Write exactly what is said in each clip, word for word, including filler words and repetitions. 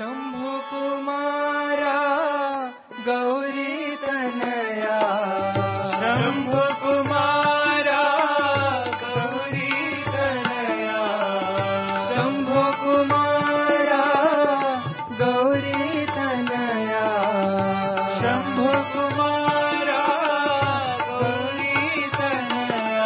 शंभु कुमारा गौरी तनया शंभु कुमारा गौरी तनया शंभु कुमारा गौरी तनया शंभु कुमारा गौरी तनया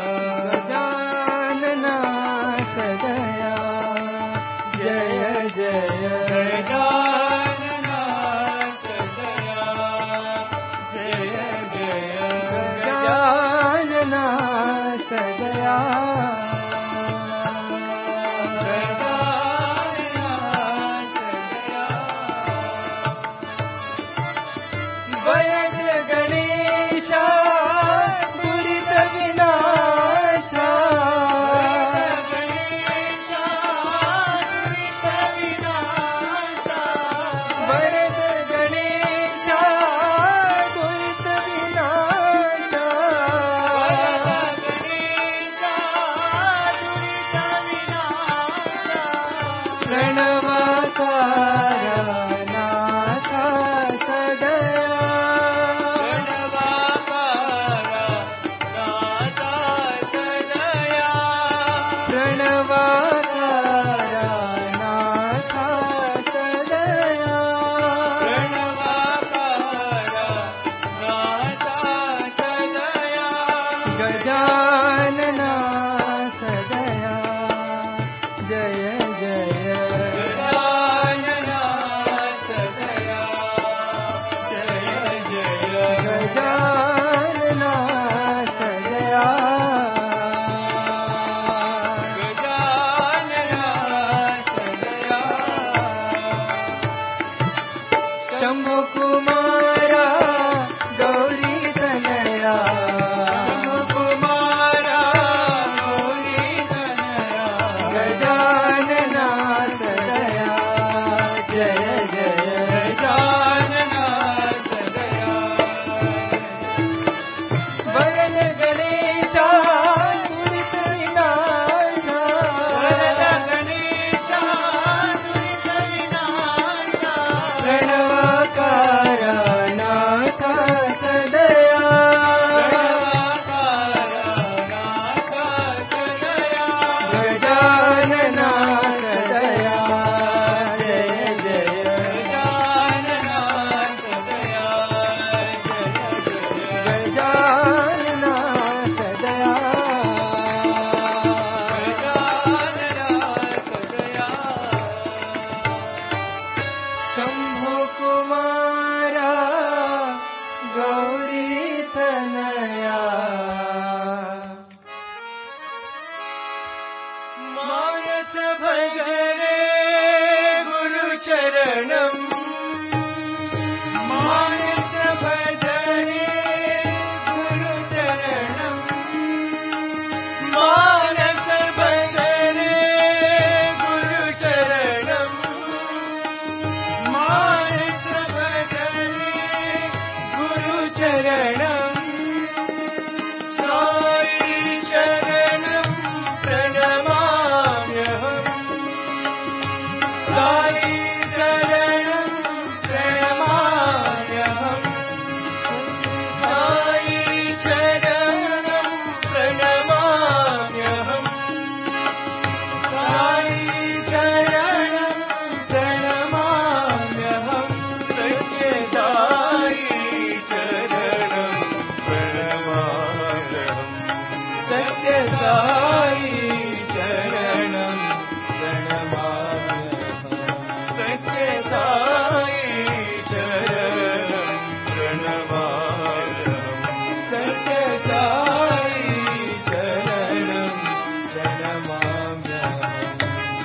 गजानना सदया जय जय गजानना सदया जय जय गजानना सदया गजानना सदया वयद गणेशा दुरित विनाशा वरद गणेशा दुरित विनाशा प्रणवाकार नाथ सदया प्रणवाकार नाथ सदया गजानना सदया जय जय गजानना सदया जय जय गजानना सदया गजानना सदया शंभु कुमारा गौरी तनया शंभु कुमारा गौरी तनया गजानना सदया जय जय गजानना सदया वरद गणेशा दुरित विनाशा वरद गणेशा दुरित विनाशा प्रणवाकार नाथ सदया गजानना सदया जय जय गजानना सदया गजानना सदया गजानना सदया शंभु कुमारा गौरी तनया मानस भजरे गुरु चरणम मानस भजरे गुरु चरणम मानस भजरे गुरु चरणम मानस भजरे गुरु चरणम साई चरणम प्रणमाम्यहम् साई चरणम प्रणमाम्यहम् साई चरणम प्रणमाम्यहम् साई चरणम प्रणमाम्यहम् सत्य साई चरणम प्रणमाम्यहम् सत्य साई चरणम प्रणमाम्यहम् सत्य साई चरणम प्रणमाम्यहम् सत्य साई चरणम प्रणमाम्यहम्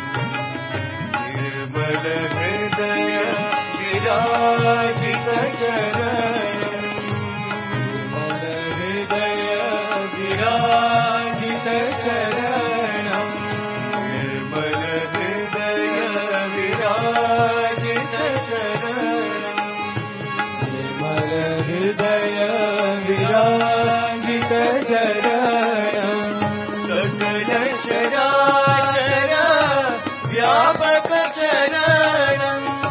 निर्मल हृदय विराजित चरणम निर्मल हृदय विराजित चरणम निर्मल हृदय विराजित चरणम निर्मल हृदय विराजित चरणम सकल चराचर व्यापक चरणम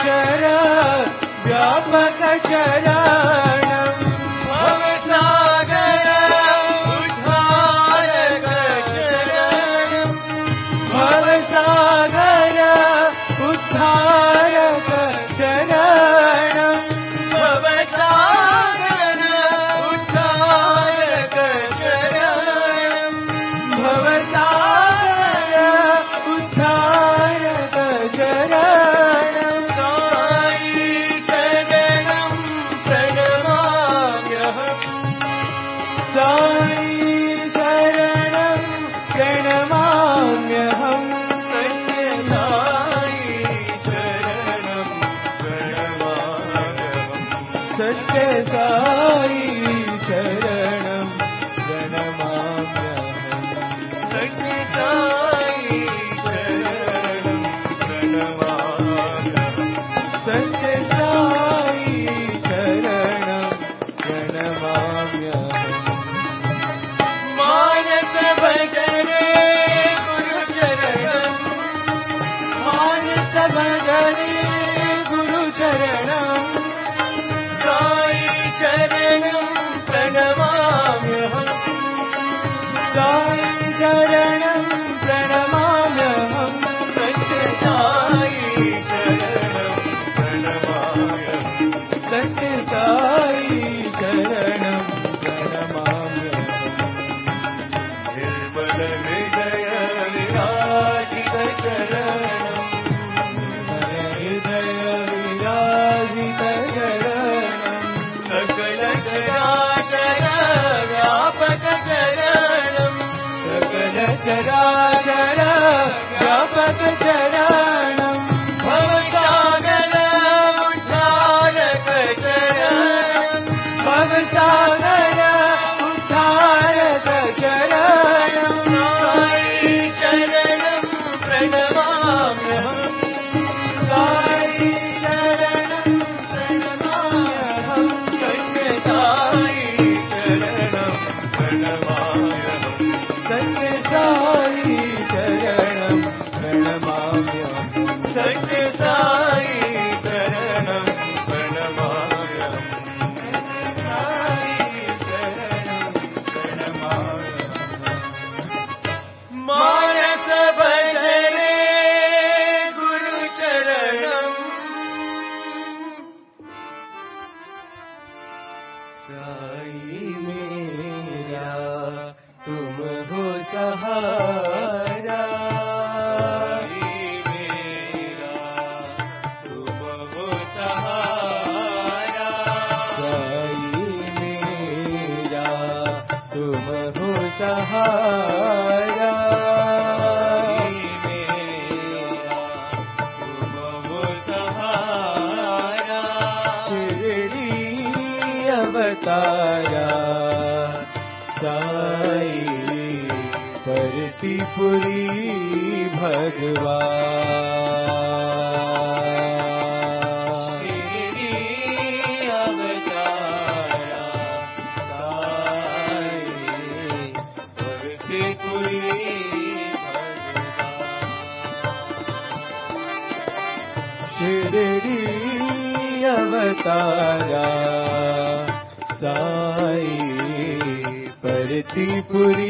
चर व्यापक चरणं भवसागर उद्धारक चरणं भवसागर उद्धारक चरणं भवसागर उद्धारक चरणं भवसागर उद्धारक चरणं साई चरणं प्रणमाम्यहम् साई चरणं प्रणमाम्यहम् सत्य साई चरणं प्रणमाम्यहम् सत्य साई चरणं प्रणमाम्यहम् सत्य साई चरणं प्रणमाम्यहम् मानस भजने गुरु चरणं मानस भजने गुरु चरणं साई चरणं प्रणमाम्यहम् साई चरणं प्रणमाम्यहम् सत्य साई चरणं प्रणमाम्यहम् सत्य साई चरणं प्रणमाम्यहम् निर्मल हृदय विराजित चरणं हृदय विराजित चरणं सकल चराचर व्यापक चरणं सकल चराचर व्यापक चरणं भवसागर उद्धारक चरणं भवसागर उद्धारक चरणं साई चरणं प्रणमाम्यहम् साई चरणं प्रणमाम्यहम् सत्य साई चरणं प्रणमाम्यहम् सत्य साई चरणं प्रणमाम्यहम् सत्य साई चरणं प्रणमाम्यहम् साई चरणं प्रणमाम्यहम् मानस भजने गुरु चरणं साई मेरा तुम हो सहारा साई मेरा तुम हो सहारा साई मेरा तुम हो सहारा साई मेरा तुम हो सहारा शिरडी अवतारा साई परतिपुरी भगवान शिरडी अवतारा साई परतिपुरी भगवान शिरडी अवतारा साई परतिपुरी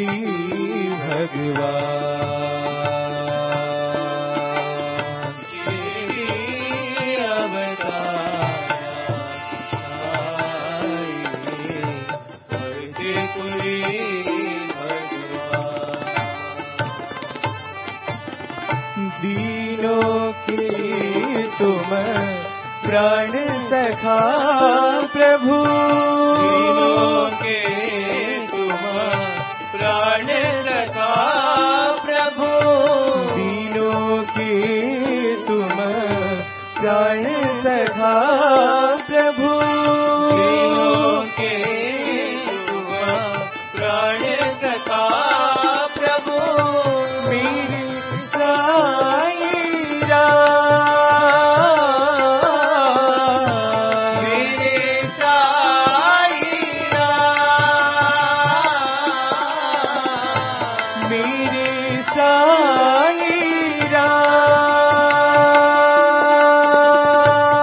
भगवान शिरडी अवतारा साई परतिपुरी भगवान दीनों के तुम प्राण सखा प्रभु दीनों के तुम प्राण सखा प्रभु दीनों के तुम प्राण सखा प्रभु दीनों के तुम प्राण सखा प्रभु मेरे साई राम मेरे साई राम मेरे साई राम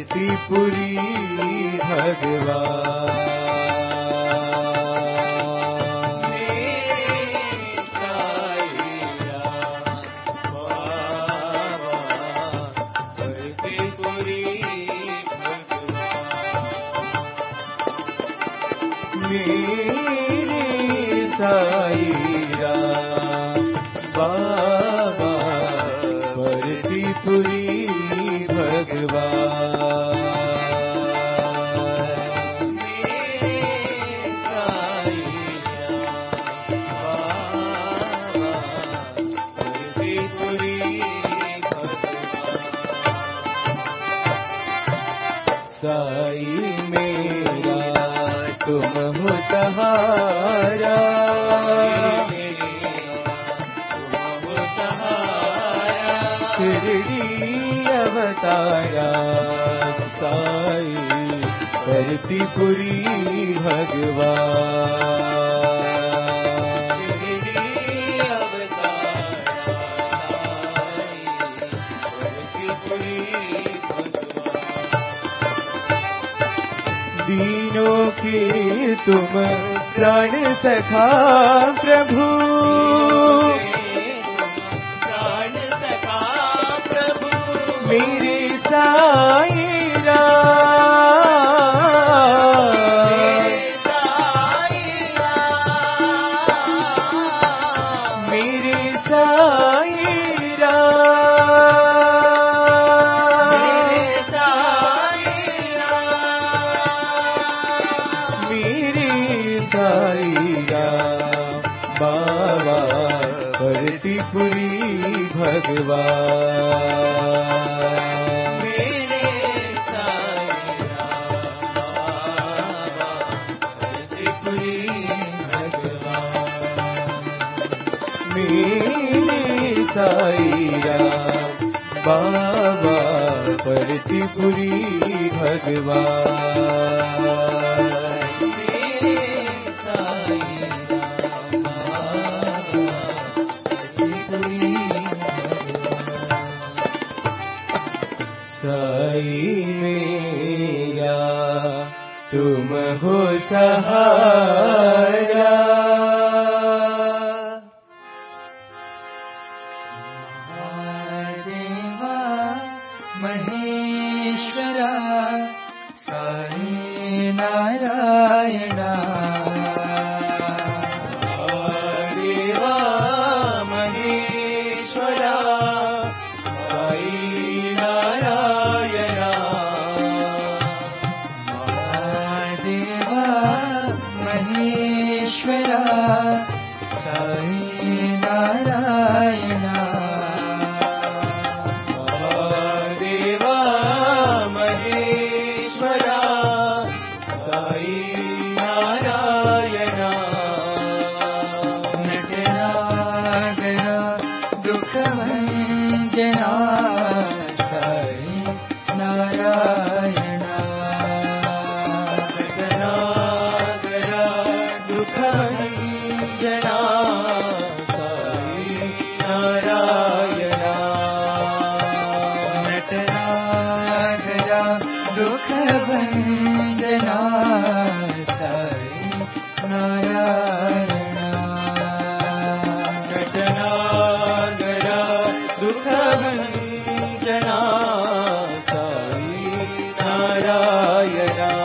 भरतीपुरी भगवान साईरा बाबा भरतीपुरी भगवान साई मेरा तुम हो सहारा शिरडी अवतारा साई भरतीपुरी भगवान शिरडी अवतारा भरतीपुरी दीनों की तुम प्राण सखा प्रभु प्राण सखा प्रभु मेरे साईरा मेरे साईरा बाबा भरतीपुरी भगवान मेरे साईरा बाबा भरतीपुरी भगवान मेरे साईरा बाबा भरतीपुरी भगवान साई मेरा तुम हो सहारा महादेवा महेश्वरा साई नारायणा महादेवा महेश्वरा साई नारायणा महादेवा महेश्वरा साई नारायणा नटनागरा दुख भंजना साई नारायणा नटनागरा दुख जना साई नारायणा नटनागरा दुख भंजना साई नारायणा नटनागरा दुख भंजना साई नारायणा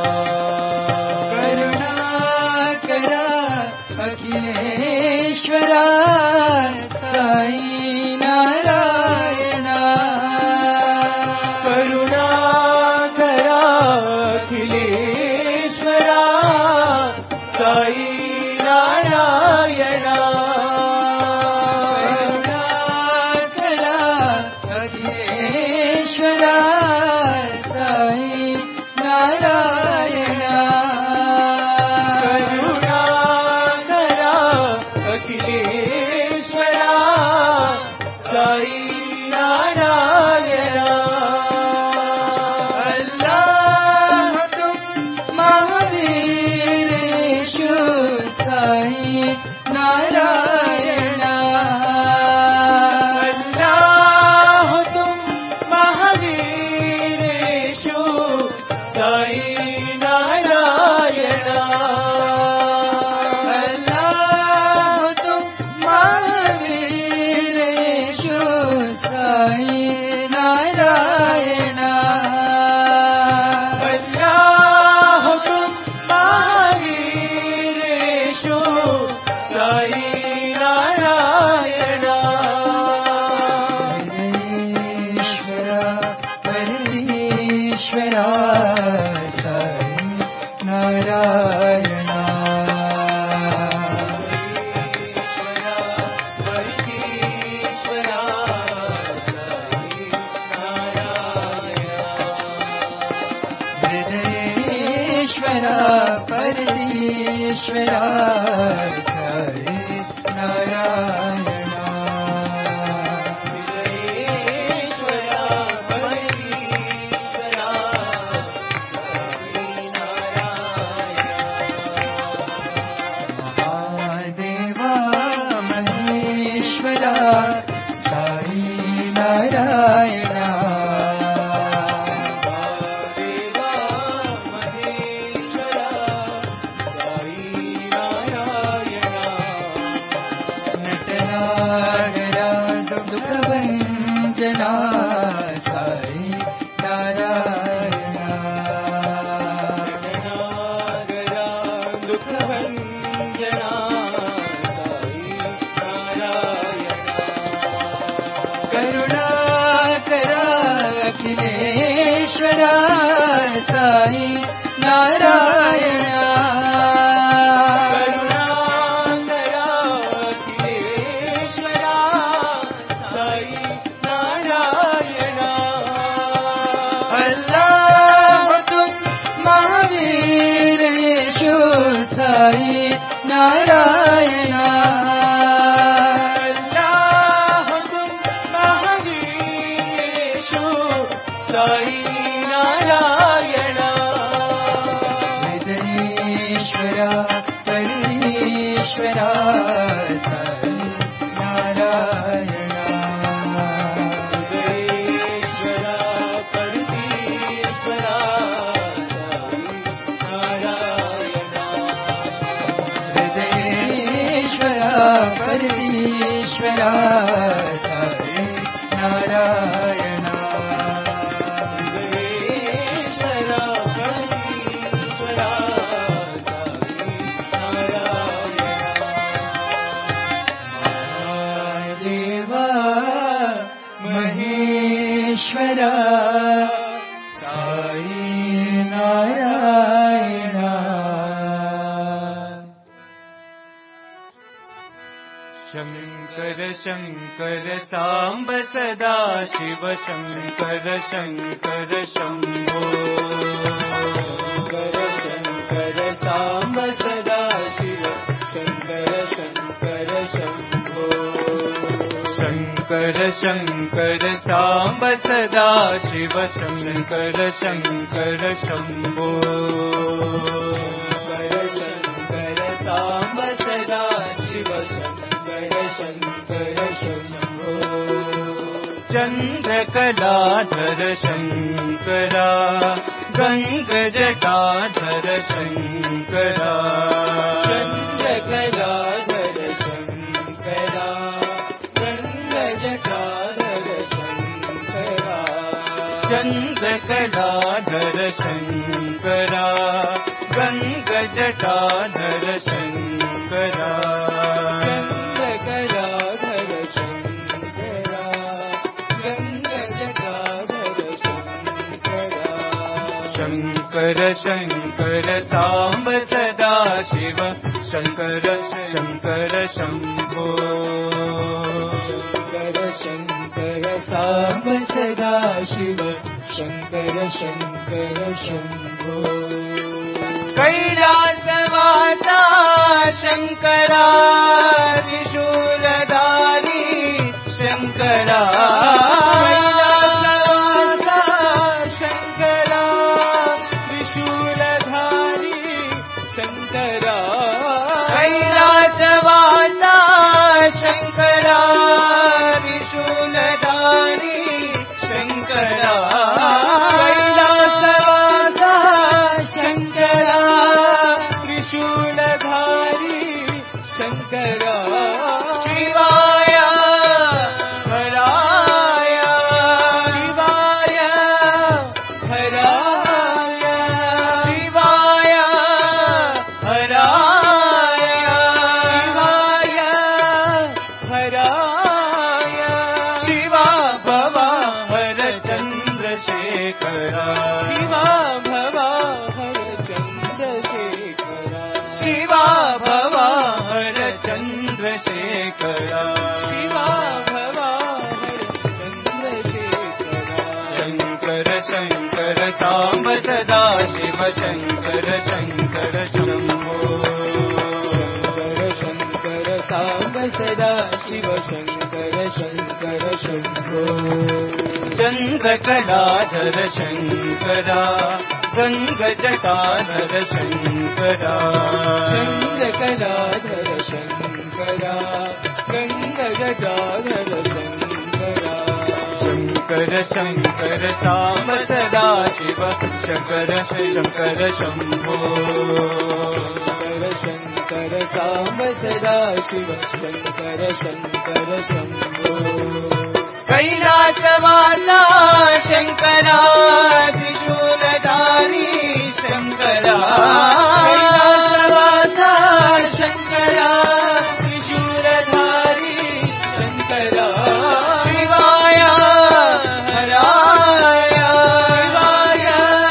अखिलेश्वरा साई नारायणा करुणाकरा अखिलेश्वरा साई नारायणा करुणाकरा अखिलेश्वरा साई नारायणा साई नारायण परमेश्वरा साई नारायण हृदयेश्वरा परमेश्वरा साई नारायण महादेवा महेश्वरा साई नारायण जना साई नारायण दुख भंजना साई नारायण करुणा करा अखिलेश्वरा साई नारायण साई नारायण अल्लाह तुम महावीरेषु साई नारायण हृदयेश्वरा परमेश्वरा साई नारायण हृदयेश्वरा परमेश्वरा परमेश्वरा साई नारायण परमेश्वरा परमेश्वरा साई नारायण देवा महेश्वरा साई नारायण शंकर शंकर सांब सदा शिव शंकर शंकर शंभो शंकर शंकर सांब सदा शिव शंकर शंकर शंभो शंकर शंकर सांब सदा शिव शंकर शंकर शंभो शंकर शंकर सांब सदा शिव शंकर शंभो चंद्रकलाधर शंकरा गंगजटाधर शंकरा चंद्रकलाधर शंकरा गंगजटाधर शंकरा चंद्रकलाधर शंकरा गंगजटाधर शंकरा शंकर शंकर सांब सदा शिव शंकर शंकर शंभो शंकर शंकर सांब सदा शिव शंकर शंकर शंभो कैलासवासा शंकरा त्रिशूलधारी शंकरा शंकरा त्रिशूलधारी शंकरा कैलासवासा शंकरा त्रिशूलधारी शंकरा शिवाय हराय शिवाय हराय शिवाय हराय हराय साम्ब सदा शिव शङ्कर शङ्कर शम्भो शङ्कर शङ्कर साम्ब सदा शिव शङ्कर शङ्कर शम्भो चन्द्रकलाधर शङ्करा गङ्गजटाधर शङ्करा चन्द्रकलाधर शङ्करा गङ्गजटाधर शङ्करा शङ्कर शङ्कर साम्ब सदा शिव शङ्कर शङ्कर शम्भो शङ्कर साम्ब सदा शिव शङ्कर शङ्कर शम्भो कैलासवासा शङ्करा त्रिशूलधारी शङ्करा कैलासवासा शङ्करा त्रिशूलधारी शङ्करा शिवाय हराय शिवाय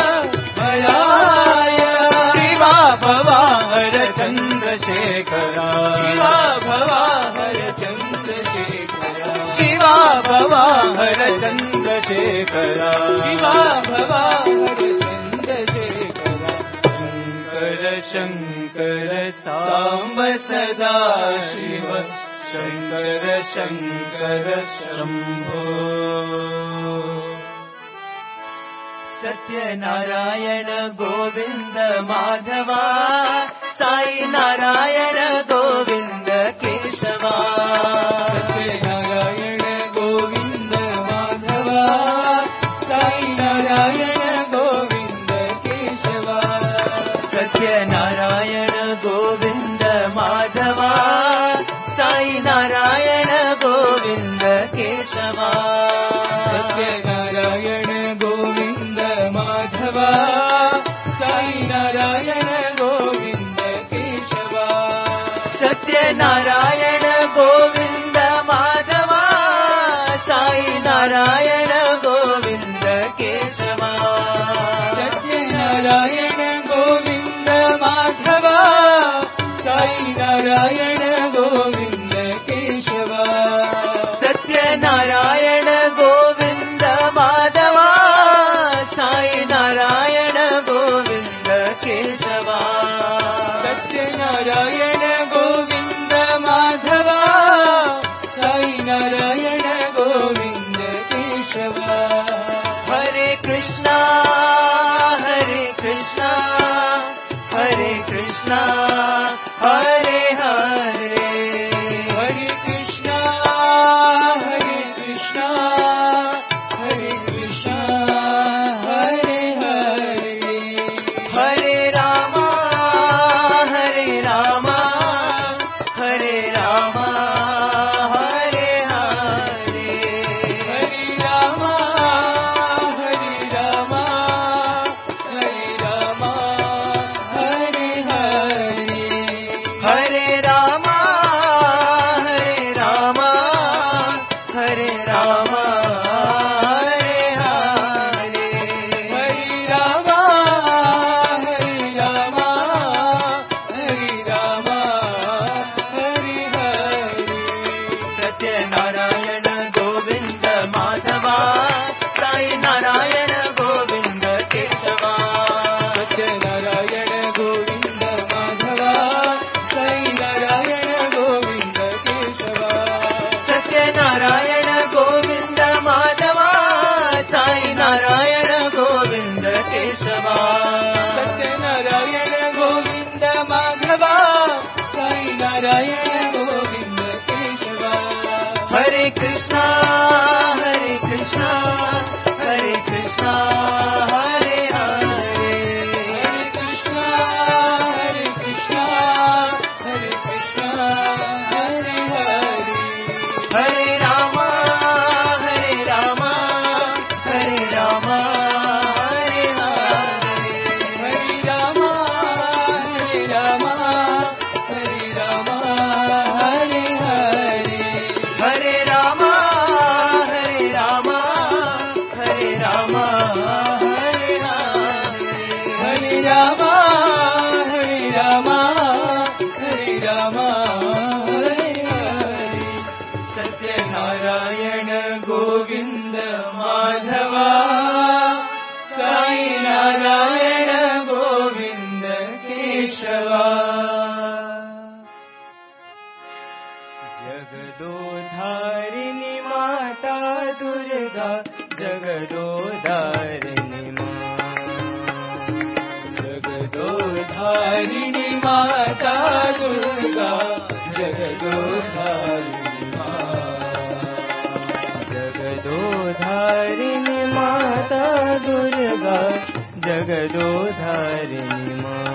हराय शिवा भवा हर चन्द्रशेखरा शिवा भवा हर चन्द्रशेखरा शिवा भवा हर चन्द्रशेखरा शिवा भवा हर चन्द्रशेखरा शङ्कर शङ्कर साम्ब सदा शिव शङ्कर शङ्कर शम्भो सत्यनारायण गोविन्द माधवा साई नारायण गोविन्द केशवा सत्यनारायण गोविन्द माधवा साई नारायण गोविन्द केशवा सत्यनारायण गोविन्द माधवा साई नारायण गोविन्द केशवा सत्यनारायण गोविन्द माधवा साई नारायण गोविन्द केशवा सत्यनारायण गोविन्द माधवा साई नारायण गोविन्द केशवा सत्यनारायण गोविन्द माधवा साई नारायण गोविन्द केशवा सत्यनारायण गोविन्द माधवा साई नारायण गोविन्द केशवा सत्यनारायण गोविन्द माधवा साई नारायण गोविन्द केशवा हरे कृष्णा हरे कृष्णा हरे कृष्णा हरे हरे हरे कृष्णा हरे कृष्णा हरे कृष्णा हरे हरे हरे रामा हरे रामा हरे रामा हरे हरे हरे रामा हरे रामा हरे रामा हरे हरे हरे रामा हरे रामा हरे रामा हरे हरे हरे रामा हरे रामा हरे रामा हरे हरे सत्यनारायण गोविन्द माधवा साई नारायण गोविन्द केशवा सत्यनारायण गोविन्द माधवा साई नारायण गोविन्द केशवा सत्यनारायण गोविन्द माधवा साई नारायण गोविन्द केशवा सत्यनारायण गोविन्द माधवा साई नारायण गोविन्द केशवा हरे कृष्णा हरे कृष्णा हरे कृष्णा हरे हरे हरे कृष्णा हरे कृष्णा हरे कृष्णा हरे हरे हरे रामा हरे रामा हरे रामा हरे हरे माता दुर्गा जगदोधारिणी माँ, जगदोधारिणी माता दुर्गा जगदोधारिणी माँ,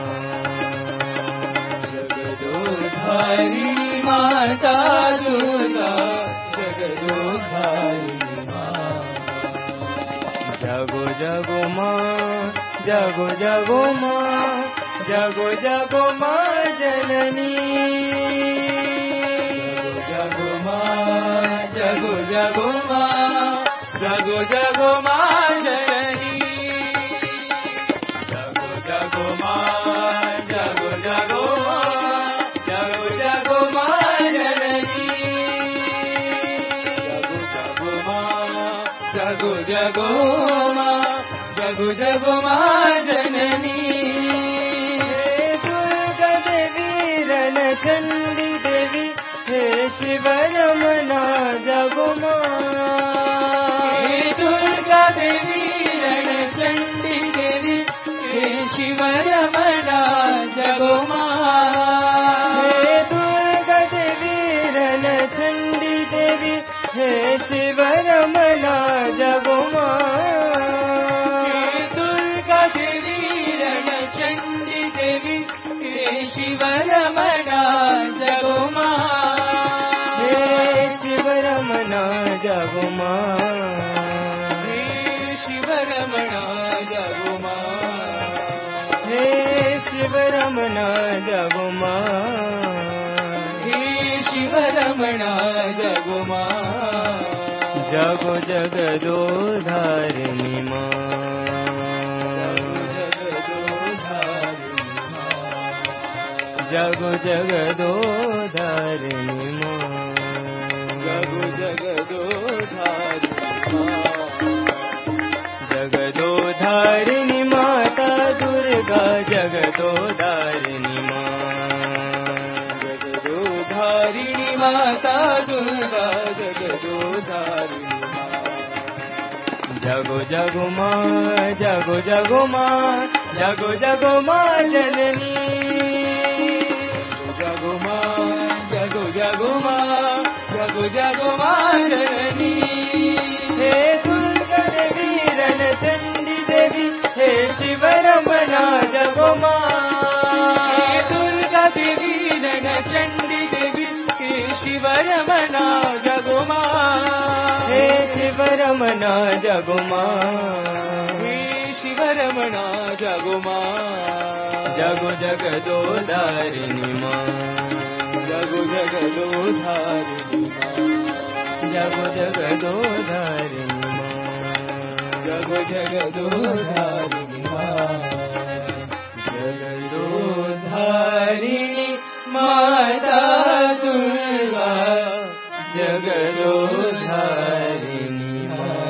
जगदोधारिणी माता दुर्गा जगदोधारिणी माँ। जगो जगो माँ, जगो जगो माँ, जगो जगो माँ जननी, जगो जगो माँ, जगो जगो माँ, जगो जगो माँ जननी, जगो जगो माँ, जगो जगो माँ, जगो जगो माँ जननी, जगो जगो माँ, जगो जगो माँ, जगो जगो माँ जननी। दुर्गा देवी रण चंडी देवी हे शिव रमना जगो माँ, हे दुर्गा देवी रण चंडी देवी हे शिव रमना जगो माँ, हे दुर्गा देवी रण चंडी देवी हे शिव रमना जगो माँ, हे दुर्गा देवी रण चंडी देवी हे शिव रमना जगो माँ, हे शिव रमना जगो माँ, हे शिव रमना जगो माँ, हे शिव रमना जगो माँ, हे शिव रमना जगो माँ। जगो जगदोधारिणी माँ, जगो जगदोधारिणी माँ, जगो जगदोधारिणी माँ, जगदोधारिणी माता दुर्गा जगदोधारिणी माँ, जगदोधारिणी माता दुर्गा जगदोधारिणी माँ। जगो जगो माँ, जगो जगो माँ, जगो जगो माँ जननी, जगो माँ, जगो जगो माँ, जगो जगो माँ जननी, हे दुर्गा देवी रण चंडी देवी हे शिव रमना जगो माँ, हे दुर्गा देवी रण चंडी देवी हे शिव रमना जगो माँ, हे शिव रमना जगो माँ, हे शिव रमना जगो माँ। जगो जगदोधारिणी माँ, जगो जगदोधारिणी माँ, जगो जगदोधारिणी माँ, जगो जगदोधारिणी माँ, जगदोधारिणी माता दुर्गा जगदोधारिणी माँ।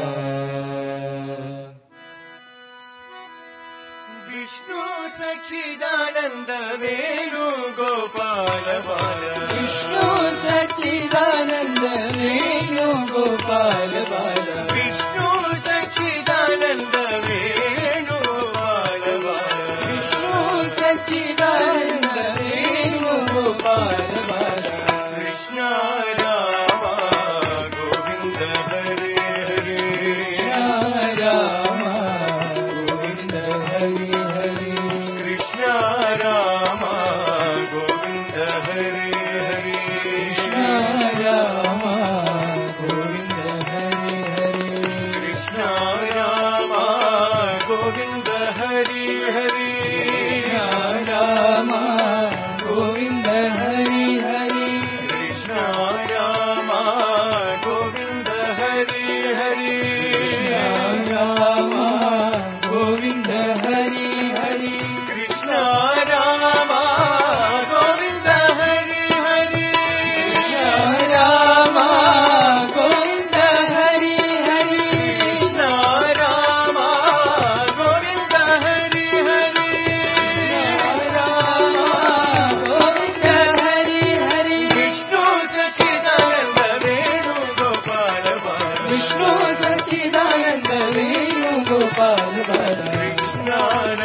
विष्णु सच्चिदानंद वेणु गोपाल बाल, विष्णु सच्चिदानंद वेणु गोपाल बाल, विष्णु सच्चिदानंद वेणु गोपाल बाल, विष्णु सच्चिदानंद वेणु गोपाल बाल, कृष्ण राम गोविंद हरे हरे, कृष्ण राम गोविंद हरे हरे, कृष्ण राम गोविंद हरे हरे, कृष्ण राम गोविंद हरे हरे, कृष्ण राम गोविंद हरे हरे, कृष्ण राम गोविंद हरे हरे, कृष्ण राम गोविंद हरे हरे, कृष्ण राम गोविंद हरे हरे, कृष्ण राम गोविंद हरे हरे, कृष्ण राम गोविंद हरे हरे, कृष्ण राम गोविंद हरे हरे, कृष्ण राम गोविंद हरे हरे, विष्णु सच्चिदानंद वेणु गोपाल बाल, विष्णु सच्चिदानंद वेणु गोपाल बाल, कृष्ण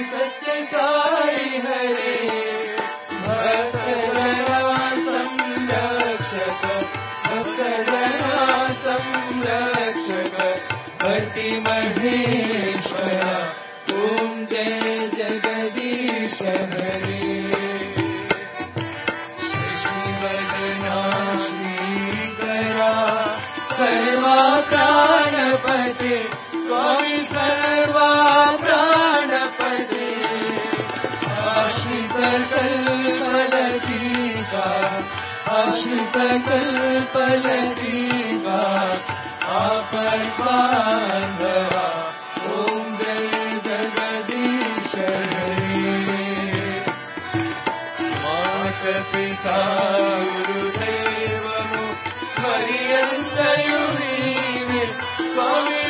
सत्य साई हरे भक्तजना संरक्षक भक्तजना संरक्षक भक्ति महेश्वरा ओम जय जगदीश हरे सर्वा प्राणपते स्वामी सर्वा प्राणपते आश्रित कल्पलतिका आश्रित कल्पलतिका आपद बांधवा ओम जय जगदीश हरे मात पिता गुरुदेव मरियंतयुनीवे स्वामी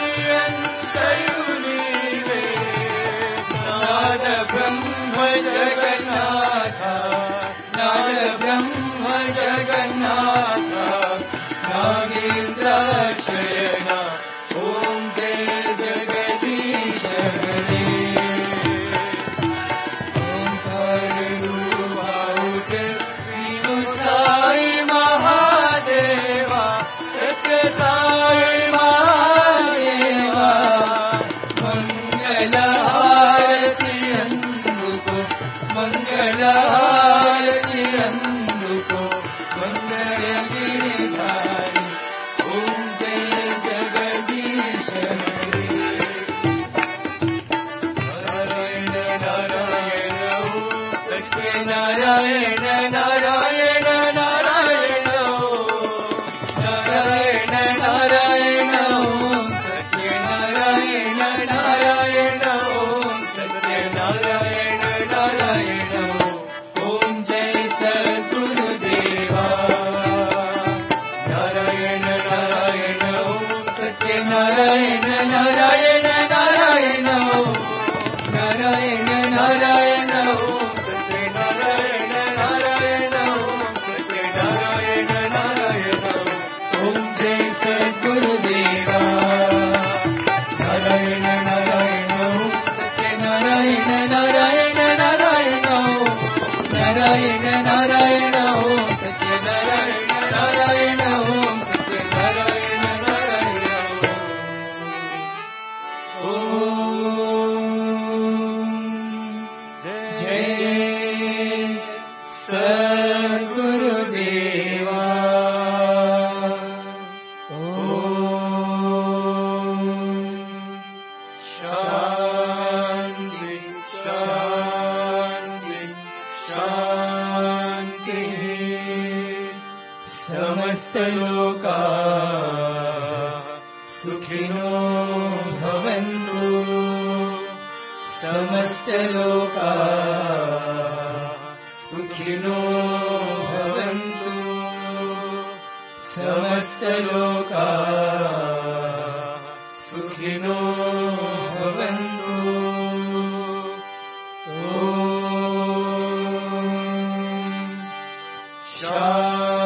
मरियंतयुनीवे नाद ब्रह्म जगन्नाथ नाद ब्रह्म जगन्नाथ नागेन्द्र शयना ओम जय जगदीश हरे ओंकार रूप विनु साई महादेवा सत्य साई महादेवा मंगल आरती अंदुको मंगल आरती अंदुको मंगल गिरिधारी ओम जय जगदीश हरे नारायण नारायण ओम सत्य नारायण नारायण नारायण नारायण नारायण ओम सत्य नारायण नारायण ओम सत्य नारायण नारायण ओम जय सद्गुरुदेवा नारायण नारायण ओम सत्य नारायण नारायण नारायण नारायण नारायण ओम सत्य नारायण नारायण ओम सत्य नारायण नारायण ओम जय सद्गुरुदेवा नारायण नारायण ओम सत्य नारायण नारायण नारायण नारायण नारायण ओम सत्य नारायण नारायण ओम सत्य नारायण नारायण ओम जय सद्गुरुदेवा ओम शांति शांति शांति समस्त लोका सुखिनो भवन्तु समस्त लोका सुखिनो भवन्तु समस्त लोका सुखिनो भवन्तु ओम शांति